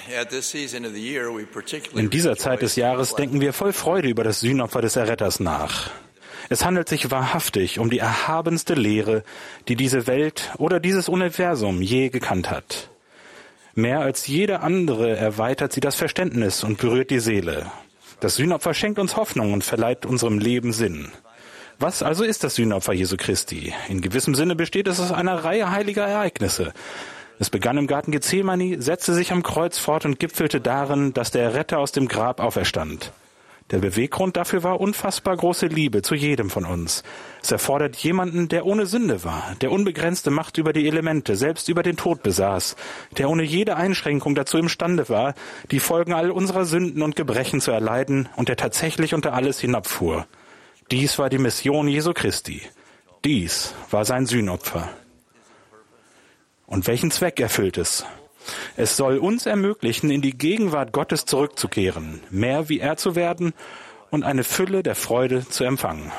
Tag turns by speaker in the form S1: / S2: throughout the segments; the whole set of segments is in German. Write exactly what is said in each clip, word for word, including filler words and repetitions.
S1: In dieser Zeit des Jahres denken wir voll Freude über das Sühnopfer des Erretters nach. Es handelt sich wahrhaftig um die erhabenste Lehre, die diese Welt oder dieses Universum je gekannt hat. Mehr als jede andere erweitert sie das Verständnis und berührt die Seele. Das Sühnopfer schenkt uns Hoffnung und verleiht unserem Leben Sinn. Was also ist das Sühnopfer Jesu Christi? In gewissem Sinne besteht es aus einer Reihe heiliger Ereignisse. Es begann im Garten Gethsemane, setzte sich am Kreuz fort und gipfelte darin, dass der Retter aus dem Grab auferstand. Der Beweggrund dafür war unfassbar große Liebe zu jedem von uns. Es erfordert jemanden, der ohne Sünde war, der unbegrenzte Macht über die Elemente, selbst über den Tod besaß, der ohne jede Einschränkung dazu imstande war, die Folgen all unserer Sünden und Gebrechen zu erleiden und der tatsächlich unter alles hinabfuhr. Dies war die Mission Jesu Christi. Dies war sein Sühnopfer. Und welchen Zweck erfüllt es? Es soll uns ermöglichen, in die Gegenwart Gottes zurückzukehren, mehr wie er zu werden und eine Fülle der Freude zu empfangen.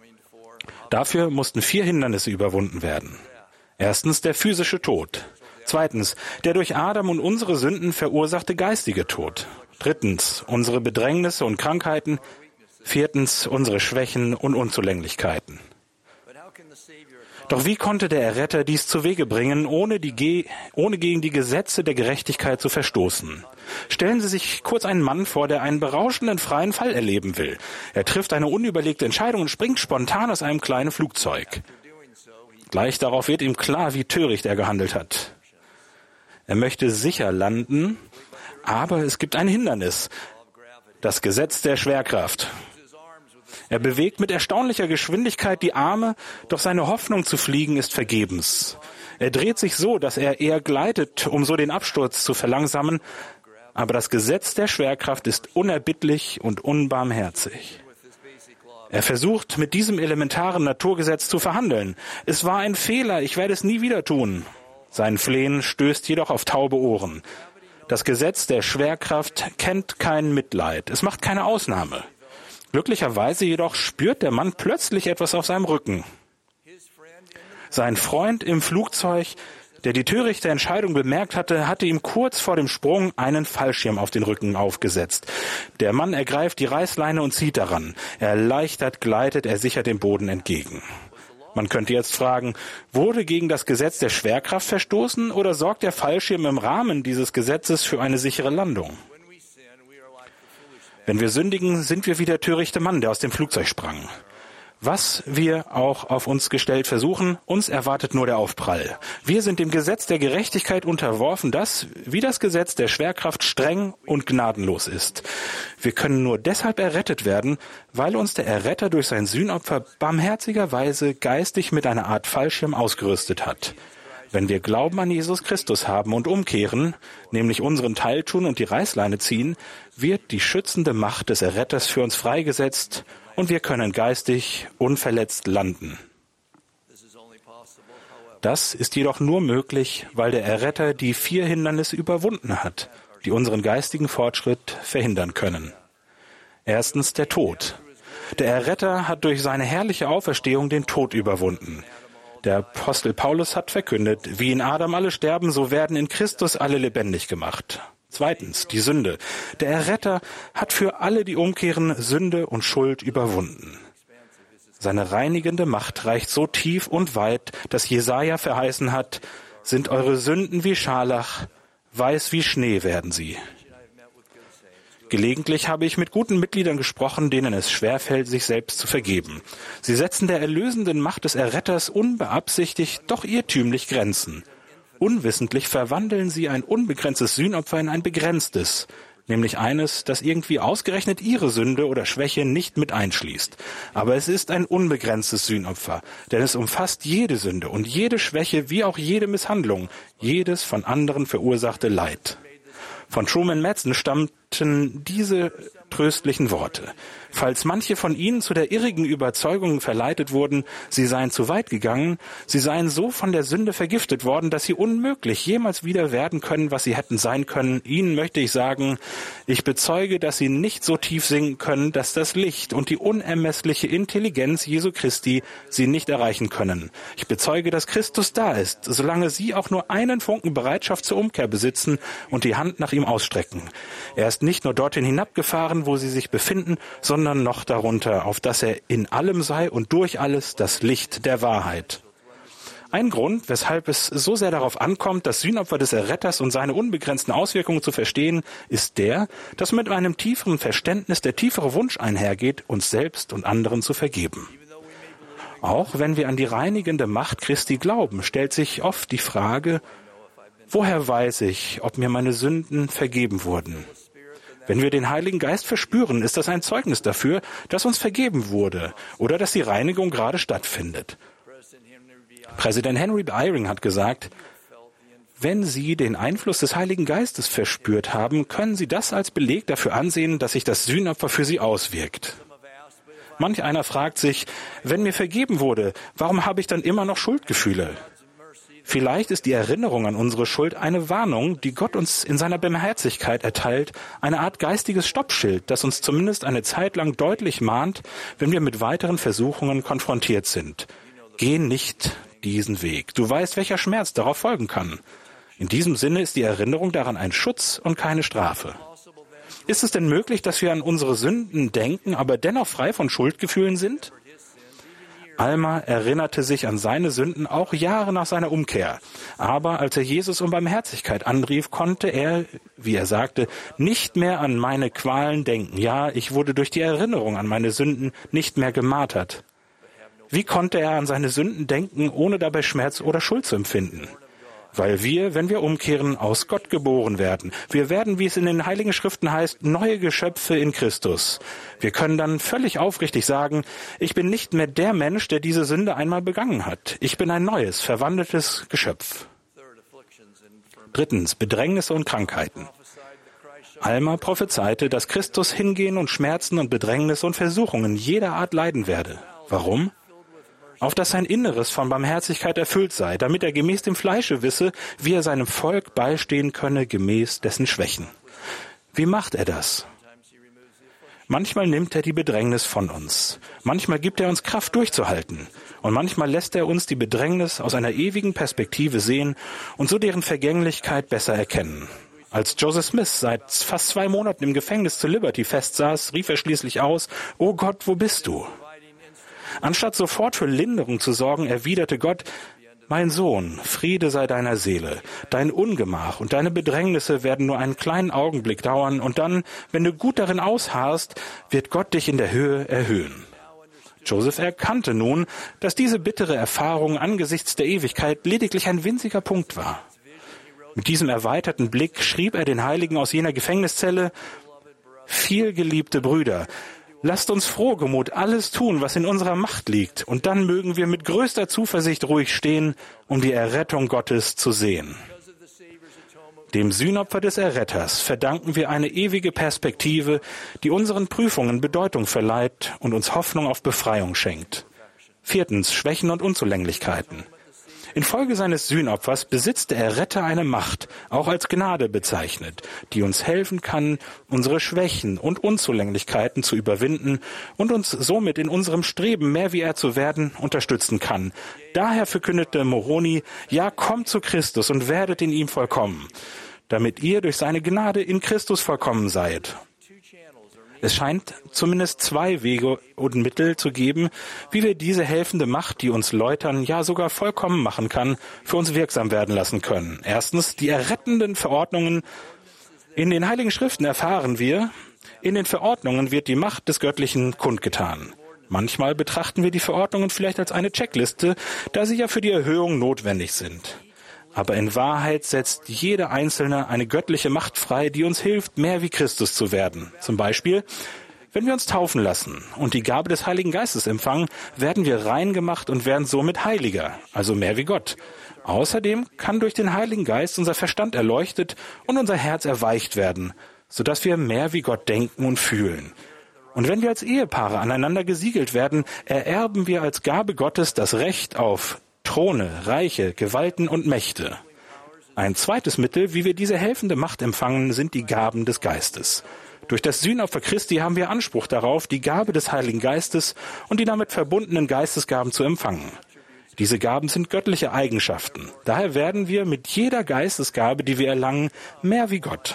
S1: Dafür mussten vier Hindernisse überwunden werden. Erstens der physische Tod. Zweitens der durch Adam und unsere Sünden verursachte geistige Tod. Drittens unsere Bedrängnisse und Krankheiten. Viertens unsere Schwächen und Unzulänglichkeiten. Doch wie konnte der Erretter dies zu Wege bringen, ohne, die Ge- ohne gegen die Gesetze der Gerechtigkeit zu verstoßen? Stellen Sie sich kurz einen Mann vor, der einen berauschenden freien Fall erleben will. Er trifft eine unüberlegte Entscheidung und springt spontan aus einem kleinen Flugzeug. Gleich darauf wird ihm klar, wie töricht er gehandelt hat. Er möchte sicher landen, aber es gibt ein Hindernis, das Gesetz der Schwerkraft. Er bewegt mit erstaunlicher Geschwindigkeit die Arme, doch seine Hoffnung zu fliegen ist vergebens. Er dreht sich so, dass er eher gleitet, um so den Absturz zu verlangsamen, aber das Gesetz der Schwerkraft ist unerbittlich und unbarmherzig. Er versucht, mit diesem elementaren Naturgesetz zu verhandeln. Es war ein Fehler, ich werde es nie wieder tun. Sein Flehen stößt jedoch auf taube Ohren. Das Gesetz der Schwerkraft kennt kein Mitleid, es macht keine Ausnahme. Glücklicherweise jedoch spürt der Mann plötzlich etwas auf seinem Rücken. Sein Freund im Flugzeug, der die törichte Entscheidung bemerkt hatte, hatte ihm kurz vor dem Sprung einen Fallschirm auf den Rücken aufgesetzt. Der Mann ergreift die Reißleine und zieht daran. Erleichtert gleitet er sicher dem Boden entgegen. Man könnte jetzt fragen, wurde gegen das Gesetz der Schwerkraft verstoßen oder sorgt der Fallschirm im Rahmen dieses Gesetzes für eine sichere Landung? Wenn wir sündigen, sind wir wie der törichte Mann, der aus dem Flugzeug sprang. Was wir auch auf uns gestellt versuchen, uns erwartet nur der Aufprall. Wir sind dem Gesetz der Gerechtigkeit unterworfen, das, wie das Gesetz der Schwerkraft, streng und gnadenlos ist. Wir können nur deshalb errettet werden, weil uns der Erretter durch sein Sühnopfer barmherzigerweise geistig mit einer Art Fallschirm ausgerüstet hat. Wenn wir Glauben an Jesus Christus haben und umkehren, nämlich unseren Teil tun und die Reißleine ziehen, wird die schützende Macht des Erretters für uns freigesetzt und wir können geistig unverletzt landen. Das ist jedoch nur möglich, weil der Erretter die vier Hindernisse überwunden hat, die unseren geistigen Fortschritt verhindern können. Erstens der Tod. Der Erretter hat durch seine herrliche Auferstehung den Tod überwunden. Der Apostel Paulus hat verkündet, wie in Adam alle sterben, so werden in Christus alle lebendig gemacht. Zweitens, die Sünde. Der Erretter hat für alle, die umkehren, Sünde und Schuld überwunden. Seine reinigende Macht reicht so tief und weit, dass Jesaja verheißen hat, sind eure Sünden wie Scharlach, weiß wie Schnee werden sie. Gelegentlich habe ich mit guten Mitgliedern gesprochen, denen es schwerfällt, sich selbst zu vergeben. Sie setzen der erlösenden Macht des Erretters unbeabsichtigt, doch irrtümlich Grenzen. Unwissentlich verwandeln sie ein unbegrenztes Sühnopfer in ein begrenztes, nämlich eines, das irgendwie ausgerechnet ihre Sünde oder Schwäche nicht mit einschließt. Aber es ist ein unbegrenztes Sühnopfer, denn es umfasst jede Sünde und jede Schwäche wie auch jede Misshandlung, jedes von anderen verursachte Leid. Von Truman Madsen stammten diese tröstlichen Worte. Falls manche von ihnen zu der irrigen Überzeugung verleitet wurden, sie seien zu weit gegangen, sie seien so von der Sünde vergiftet worden, dass sie unmöglich jemals wieder werden können, was sie hätten sein können, ihnen möchte ich sagen, ich bezeuge, dass sie nicht so tief sinken können, dass das Licht und die unermessliche Intelligenz Jesu Christi sie nicht erreichen können. Ich bezeuge, dass Christus da ist, solange sie auch nur einen Funken Bereitschaft zur Umkehr besitzen und die Hand nach ihm ausstrecken. Er ist nicht nur dorthin hinabgefahren, wo sie sich befinden, sondern noch darunter, auf dass er in allem sei und durch alles das Licht der Wahrheit. Ein Grund, weshalb es so sehr darauf ankommt, das Sühnopfer des Erretters und seine unbegrenzten Auswirkungen zu verstehen, ist der, dass mit einem tieferen Verständnis der tiefere Wunsch einhergeht, uns selbst und anderen zu vergeben. Auch wenn wir an die reinigende Macht Christi glauben, stellt sich oft die Frage, woher weiß ich, ob mir meine Sünden vergeben wurden? Wenn wir den Heiligen Geist verspüren, ist das ein Zeugnis dafür, dass uns vergeben wurde oder dass die Reinigung gerade stattfindet. Präsident Henry Eyring hat gesagt, wenn Sie den Einfluss des Heiligen Geistes verspürt haben, können Sie das als Beleg dafür ansehen, dass sich das Sühnopfer für Sie auswirkt. Manch einer fragt sich, wenn mir vergeben wurde, warum habe ich dann immer noch Schuldgefühle? Vielleicht ist die Erinnerung an unsere Schuld eine Warnung, die Gott uns in seiner Barmherzigkeit erteilt, eine Art geistiges Stoppschild, das uns zumindest eine Zeit lang deutlich mahnt, wenn wir mit weiteren Versuchungen konfrontiert sind. Geh nicht diesen Weg. Du weißt, welcher Schmerz darauf folgen kann. In diesem Sinne ist die Erinnerung daran ein Schutz und keine Strafe. Ist es denn möglich, dass wir an unsere Sünden denken, aber dennoch frei von Schuldgefühlen sind? Alma erinnerte sich an seine Sünden auch Jahre nach seiner Umkehr. Aber als er Jesus um Barmherzigkeit anrief, konnte er, wie er sagte, nicht mehr an meine Qualen denken. Ja, ich wurde durch die Erinnerung an meine Sünden nicht mehr gemartert. Wie konnte er an seine Sünden denken, ohne dabei Schmerz oder Schuld zu empfinden? Weil wir, wenn wir umkehren, aus Gott geboren werden. Wir werden, wie es in den Heiligen Schriften heißt, neue Geschöpfe in Christus. Wir können dann völlig aufrichtig sagen, ich bin nicht mehr der Mensch, der diese Sünde einmal begangen hat. Ich bin ein neues, verwandeltes Geschöpf. Drittens, Bedrängnisse und Krankheiten. Alma prophezeite, dass Christus hingehen und Schmerzen und Bedrängnisse und Versuchungen jeder Art leiden werde. Warum? Auf dass sein Inneres von Barmherzigkeit erfüllt sei, damit er gemäß dem Fleische wisse, wie er seinem Volk beistehen könne, gemäß dessen Schwächen. Wie macht er das? Manchmal nimmt er die Bedrängnis von uns. Manchmal gibt er uns Kraft durchzuhalten. Und manchmal lässt er uns die Bedrängnis aus einer ewigen Perspektive sehen und so deren Vergänglichkeit besser erkennen. Als Joseph Smith seit fast zwei Monaten im Gefängnis zu Liberty festsaß, rief er schließlich aus, »O Gott, wo bist du?« Anstatt sofort für Linderung zu sorgen, erwiderte Gott, »Mein Sohn, Friede sei deiner Seele. Dein Ungemach und deine Bedrängnisse werden nur einen kleinen Augenblick dauern und dann, wenn du gut darin ausharrst, wird Gott dich in der Höhe erhöhen.« Joseph erkannte nun, dass diese bittere Erfahrung angesichts der Ewigkeit lediglich ein winziger Punkt war. Mit diesem erweiterten Blick schrieb er den Heiligen aus jener Gefängniszelle, »Vielgeliebte Brüder, lasst uns frohgemut alles tun, was in unserer Macht liegt, und dann mögen wir mit größter Zuversicht ruhig stehen, um die Errettung Gottes zu sehen.« Dem Sühnopfer des Erretters verdanken wir eine ewige Perspektive, die unseren Prüfungen Bedeutung verleiht und uns Hoffnung auf Befreiung schenkt. Viertens, Schwächen und Unzulänglichkeiten. Infolge seines Sühnopfers besitzt der Erretter eine Macht, auch als Gnade bezeichnet, die uns helfen kann, unsere Schwächen und Unzulänglichkeiten zu überwinden und uns somit in unserem Streben, mehr wie er zu werden, unterstützen kann. Daher verkündete Moroni, ja, kommt zu Christus und werdet in ihm vollkommen, damit ihr durch seine Gnade in Christus vollkommen seid. Es scheint zumindest zwei Wege und Mittel zu geben, wie wir diese helfende Macht, die uns läutern, ja sogar vollkommen machen kann, für uns wirksam werden lassen können. Erstens, die errettenden Verordnungen. In den Heiligen Schriften erfahren wir, in den Verordnungen wird die Macht des Göttlichen kundgetan. Manchmal betrachten wir die Verordnungen vielleicht als eine Checkliste, da sie ja für die Erhöhung notwendig sind. Aber in Wahrheit setzt jede einzelne eine göttliche Macht frei, die uns hilft, mehr wie Christus zu werden. Zum Beispiel, wenn wir uns taufen lassen und die Gabe des Heiligen Geistes empfangen, werden wir rein gemacht und werden somit heiliger, also mehr wie Gott. Außerdem kann durch den Heiligen Geist unser Verstand erleuchtet und unser Herz erweicht werden, sodass wir mehr wie Gott denken und fühlen. Und wenn wir als Ehepaare aneinander gesiegelt werden, ererben wir als Gabe Gottes das Recht auf Throne, Reiche, Gewalten und Mächte. Ein zweites Mittel, wie wir diese helfende Macht empfangen, sind die Gaben des Geistes. Durch das Sühnopfer Christi haben wir Anspruch darauf, die Gabe des Heiligen Geistes und die damit verbundenen Geistesgaben zu empfangen. Diese Gaben sind göttliche Eigenschaften. Daher werden wir mit jeder Geistesgabe, die wir erlangen, mehr wie Gott.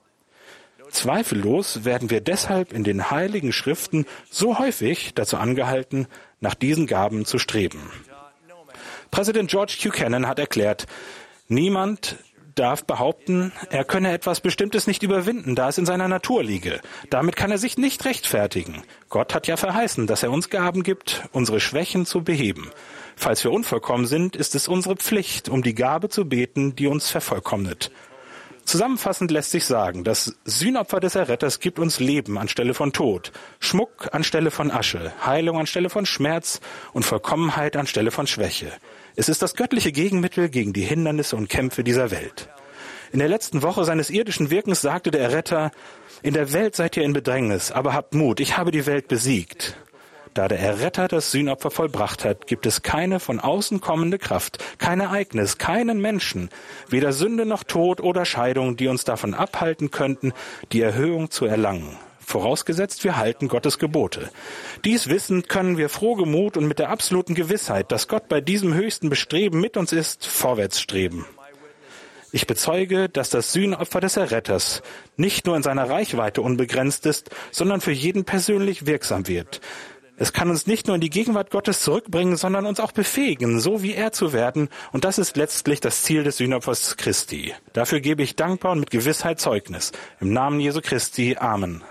S1: Zweifellos werden wir deshalb in den Heiligen Schriften so häufig dazu angehalten, nach diesen Gaben zu streben. Präsident George Buchanan hat erklärt, niemand darf behaupten, er könne etwas Bestimmtes nicht überwinden, da es in seiner Natur liege. Damit kann er sich nicht rechtfertigen. Gott hat ja verheißen, dass er uns Gaben gibt, unsere Schwächen zu beheben. Falls wir unvollkommen sind, ist es unsere Pflicht, um die Gabe zu beten, die uns vervollkommnet. Zusammenfassend lässt sich sagen, das Sühnopfer des Erretters gibt uns Leben anstelle von Tod, Schmuck anstelle von Asche, Heilung anstelle von Schmerz und Vollkommenheit anstelle von Schwäche. Es ist das göttliche Gegenmittel gegen die Hindernisse und Kämpfe dieser Welt. In der letzten Woche seines irdischen Wirkens sagte der Erretter, in der Welt seid ihr in Bedrängnis, aber habt Mut, ich habe die Welt besiegt. Da der Erretter das Sühnopfer vollbracht hat, gibt es keine von außen kommende Kraft, kein Ereignis, keinen Menschen, weder Sünde noch Tod oder Scheidung, die uns davon abhalten könnten, die Erhöhung zu erlangen. Vorausgesetzt, wir halten Gottes Gebote. Dies wissend können wir frohgemut und mit der absoluten Gewissheit, dass Gott bei diesem höchsten Bestreben mit uns ist, vorwärts streben. Ich bezeuge, dass das Sühnopfer des Erretters nicht nur in seiner Reichweite unbegrenzt ist, sondern für jeden persönlich wirksam wird. Es kann uns nicht nur in die Gegenwart Gottes zurückbringen, sondern uns auch befähigen, so wie er zu werden. Und das ist letztlich das Ziel des Sühnopfers Christi. Dafür gebe ich dankbar und mit Gewissheit Zeugnis. Im Namen Jesu Christi. Amen.